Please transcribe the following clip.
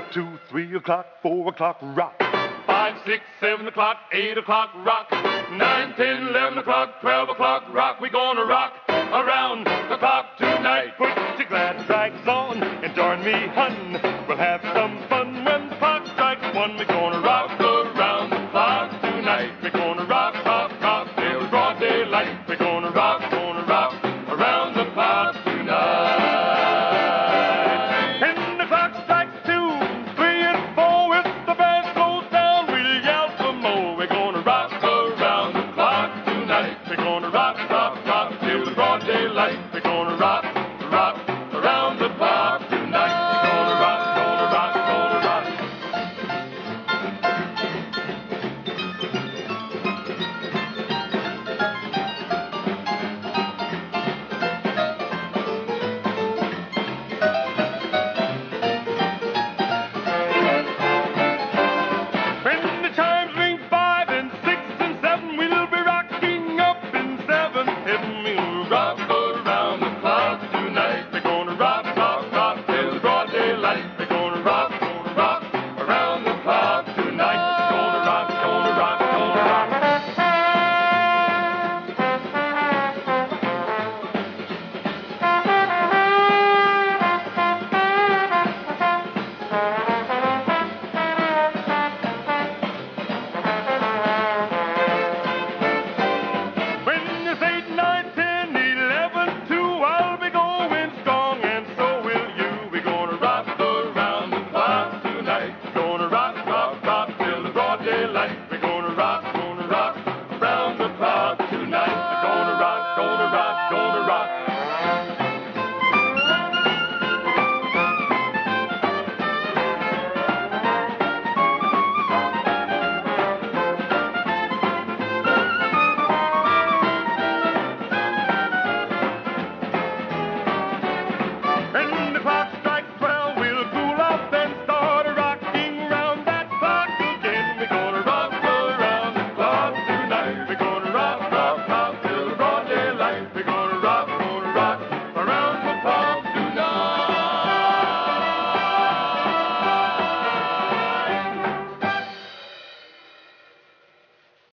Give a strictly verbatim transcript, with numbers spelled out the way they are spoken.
two, three o'clock, four o'clock, rock. Five, six, seven o'clock, eight o'clock, rock. Nine, ten, eleven o'clock, twelve o'clock, rock. We're gonna rock around the clock tonight. Put your glad rags on and join me, hun. We'll have some fun when the clock strikes one. We're gonna rock the